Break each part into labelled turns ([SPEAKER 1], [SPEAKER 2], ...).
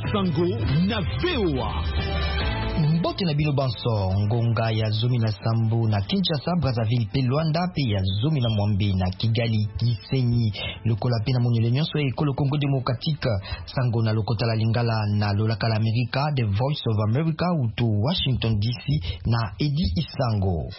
[SPEAKER 1] Sango na VOA.
[SPEAKER 2] Mbote na bino banso ngonga ya zomi na Sambo na Kinshasa, Brazzaville pe Luanda pe ya zomi na Mwambe na Kigali, Gisenyi lokola pe na monyele nyonso ekolo Congo Democratique. Sango na lokota la Lingala na lolaka la America, The Voice of America uto Washington DC na Edi Isango.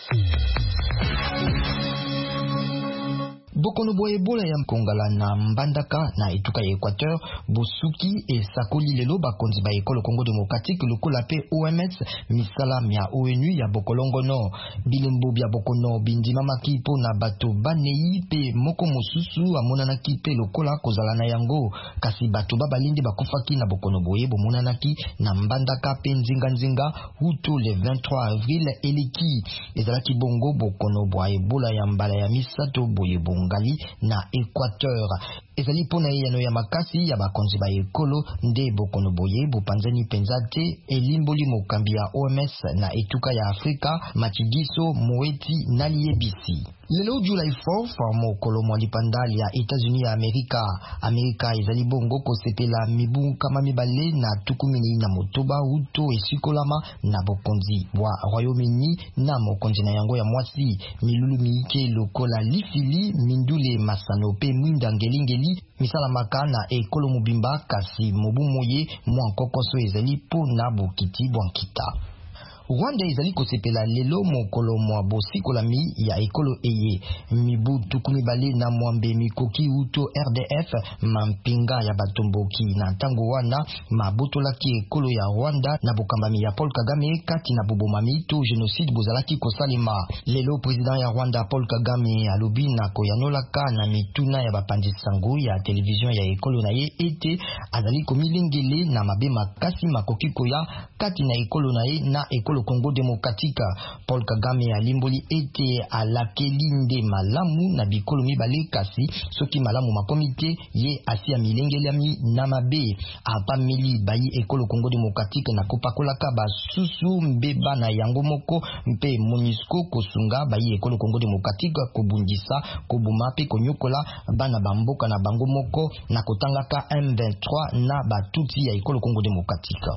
[SPEAKER 2] Bokono bo Ebola ya Mkongala na Mbandaka na etuka ya Equateur, Bosuki e Sakoli lelo bakonzi ba ekolo Congo Democratique lokola pe OMS misala mya ONU ya Bokolongo no. Bilembo bya Bokono bindima makipo na bato banei pe moko mosusu amonanaki pe lokola kozala na yango, kasi bato babalindi bakufaki na Bokono boye bomonanaki na Mbandaka pe nzinga huto le 23 avril eleki. Ezalaki bongo Bokono bo Ebola ya mbala ya misato boye bongali na Equateur. Ezali pona yano ya makasi ya bakonzi ba ekolo nde Bokono boye bopanzani penzate elimboli mokambi ya OMS na etuka ya Afrika Machidiso Moeti na Liebisi. Lelo July 4 mokolo mwa lipandali ya Etats-Unis ya Amerika ezali bongo kosepela mibu kama mibale na tukumini na motoba uto esikolama na bokonzi wa Royaume-Uni na mokonzi na yango ya mwasi milulu miike lokola lifili mindule masano pe mwinda ngelingeli misala makana ekolo mubimba kasi mobu moye mwa kokoso ezali po na bokiti bwankita. Rwanda ezali kosepela lelo mokolo mwa bosikolami ya ekolo eye mibu tukumi bale na mwambe mikoki uto RDF mampinga ya batomboki na tango wana mabotolaki ekolo ya Rwanda na bokambami ya Paul Kagame kati na bobomami to genocide bozalaki kosalema. Lelo president ya Rwanda Paul Kagame alobi na koyanolaka na mituna ya bapandi sango ya television ya ekolo na ye ete azali komilengele na mabe makasi makoki koya kati na ekolo na ye na ekolo Congo Democratique. Paul Kagame alimboli ete alakeli nde malamu na bikolo mibale kasi soki malamu makomite ye asia milengelami na mabe apameli bayi ekolo Congo Democratique na kopakolaka basusu mbeba na yango moko mpe MONUSCO kosunga bayi ekolo Congo Democratique kobundisa kobuma pe konyokola bana bamboka na bango moko na kotangaka M23 na batuti ya ekolo Congo Democratique.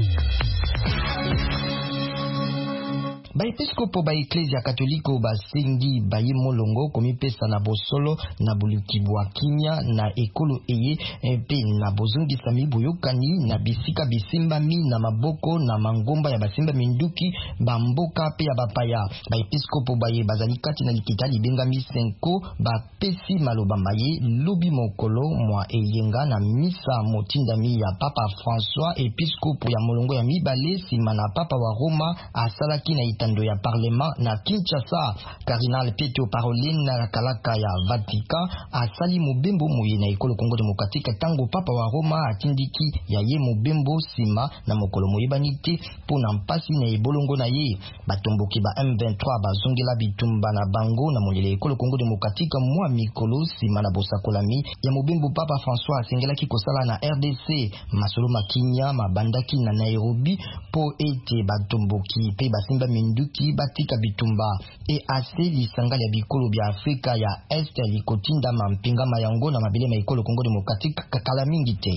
[SPEAKER 2] Ba episkopo ba Eklezia Katoliko basengi baye molongo komipesa na bosolo na bulukibwa kinya na ekolo eye pe na bozongisa miboyokani na bisika bisimbami na maboko na mangomba ya basimba minduki bamboka pe ya bapaya. Ba episkopo baye bazali kati na likita libenga misenko bapesi maloba maye lobi mokolo mwa eyenga na misa motindami ya Papa François episkopo ya molongo ya mibale sima na Papa wa Roma asalaki na tando ya parlement na Kinshasa. Cardinal Pietro Parolin na kalaka ya Vatican asali mobembo moye na ekolo Congo Democratique tango Papa wa Roma atindiki ya ye mobembo sima na mokolo moyebani te pona mpasi na ebolongo na ye. Batomboki ba M23 bazongela bitumba na bango na monyele ekolo Congo Democratique mwa mikolo sima na bosakolami ya mobembo Papa François asengelaki kosala na RDC masolo makinya mabandaki na Nairobi po ete batomboki pe basimba minduki batika bitumba e ase lisanga ya bikolo bya Afrika ya Est likotinda mampinga mayango na mabele ma ekolo Congo Democratique kakala mingi te.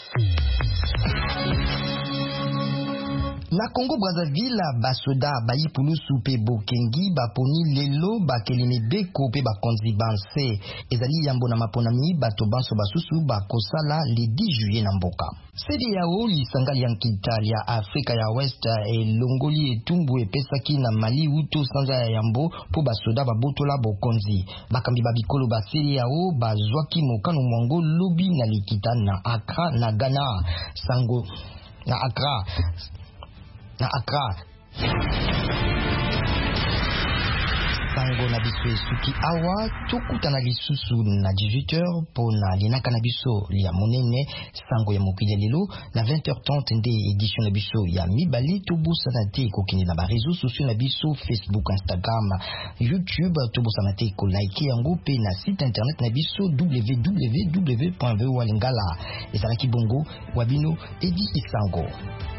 [SPEAKER 2] Na Congo Brazzaville basoda bayipulusu pe bokengi baponi lelo bakelimi beko pe bakonzi banse ezali yambo na maponami bato banso basusu bakosala le 10 juillet na mboka. CEDEAO lisanga ya nkitali ya Afrika ya West elongoli etumbu epesaki na Mali uto sanza ya yambo po basoda babotola bokonzi. Bakambi babikolo ba CEDEAO bazwaki mokano mwango lobi na likita na Accra na Ghana. Sango na Accra sango na biso esuki awa tokutana lisusu na 18h pona linaka na biso ya monene sango ya mokili lelo na 20h30 nde edition na biso ya mibali tobosana te kokini na ba réseaux sociaux na biso Facebook, Instagram, YouTube tobosana te ko like yango pe na site internet na biso www.voalingala ezalaki bongo wabino Edi Isango.